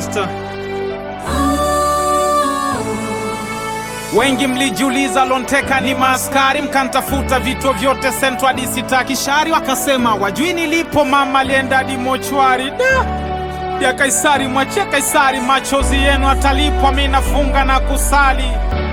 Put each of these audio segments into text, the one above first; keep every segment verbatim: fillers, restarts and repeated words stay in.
Master. Wengi mlijiuliza Lonteka ni maaskari, mkantafuta vituo vyote Central hadi sitaki shari, wakasema wajui nilipo, mama alienda hadi mochwari. Da ya Kaisari, mwachia Kaisari, machozi yenu atalipwa, mimi nafunga na kusali.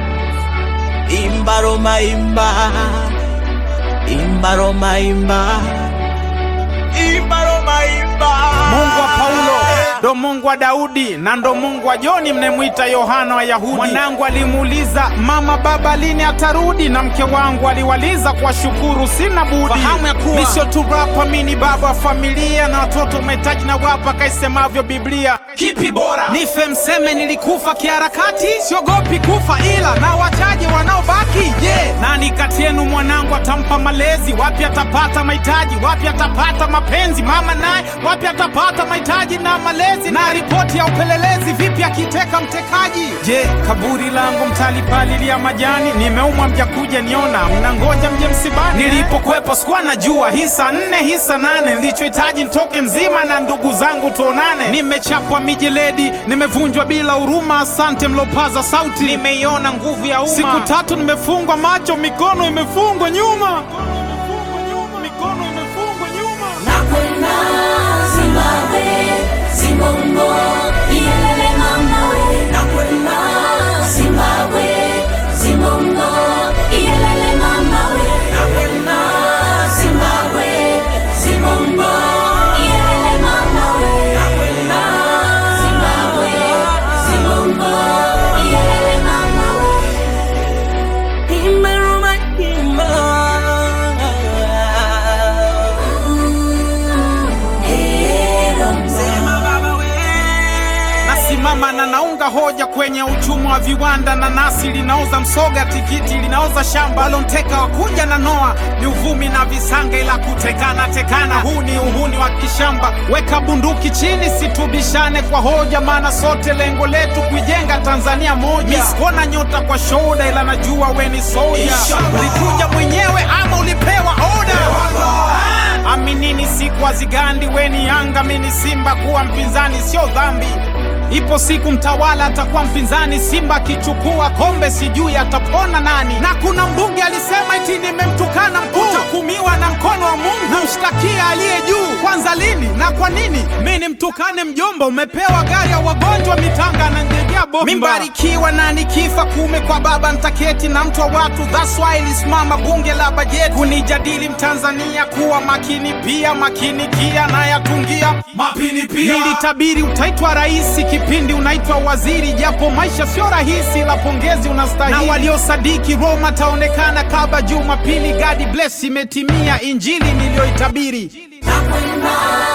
Imba Roma imba, imba Roma imba, imba Roma imba. Mungu wa Paulo ndo Mungu wa Daudi, na ndo Mungu wa Joni mnemwita Yohana wa Yahudi. Mwanangu alimuuliza mama baba lini atarudi, na mke wangu aliwaliza kwa shukuru sina budi. Fahamu ya kuwa nisio tu rapa, mimi ni baba wa familia, na watoto umetaji na wapa kaisemavyo Biblia. Kipi bora nife mseme nilikufa kiharakati, siogopi kufa ila na wachaje wanaobaki. Yeah. Nani kati yenu mwanangu atampa malezi, wapi atapata mahitaji, wapi atapata mapenzi, mama naye wapi atapata mahitaji na malezi, na ripoti ya upelelezi vipi akiteka mtekaji. Je, kaburi langu mtalipalilia majani, nimeumwa mjakuja niona, mnangoja mje msibani. Nilipokwepo sikuwa najua hisa nne hisa nane, nilichohitaji nitoke mzima na ndugu zangu tuonane. Nimechapwa mijeledi, nimevunjwa bila huruma, asante mlopaza sauti, nimeiona nguvu ya umma. Siku tatu nimefungwa macho, mikono imefungwa nyuma, mikono imefungwa nyuma. Nakwenda Zimbabwe, Zimbongo, iyelele mama we. Nakwenda Zimbabwe, Zimbongo, iyelele mama we. Nakwenda Zimbabwe, Zimbongo, iyelele mama we. Nakwenda Zimbabwe, Zimbongo, iyelele mama we. Imba Roma imba. Mama na naunga hoja kwenye uchumi wa viwanda, na nasi linauza msoga, tikiti linauza shamba. Lonteka wakuja na noa ni uvumi na visanga, ila kutekana tekana huu ni uhuni wa kishamba. Weka bunduki chini, situbishane kwa hoja, maana sote lengo letu kujenga Tanzania moja. Miskona nyota kwa shoda, ila najua we ni soja. Ulikuja mwenyewe ama ulipewa oda? Aminini siku azigandi, we ni Yanga mimi ni Simba, kuwa mpinzani sio dhambi. Ipo siku mtawala atakuwa mpinzani, Simba akichukua kombe sijui atapona nani. Na kuna mbunge alisema eti nimemtukana mkuu, utakumiwa na mkono wa Mungu, na mshtakia aliye juu. Kwanza lini na kwa nini mimi nimtukane mjomba? Umepewa gari ya wagonjwa mitanga na njegea bomba. Mimbarikiwa na nikifa kume kwa baba ntaketi na mtu wa watu, that's why lisimama bunge la bajeti kunijadili Mtanzania kuwa makini pia makini kia na yatungia mapini pia. Nilitabiri utaitwa raisi kipindi unaitwa waziri, japo maisha sio rahisi, la pongezi unastahili. Na waliosadiki Roma taonekana kaba Jumapili, God bless, imetimia injili niliyoitabiri. Nakwenda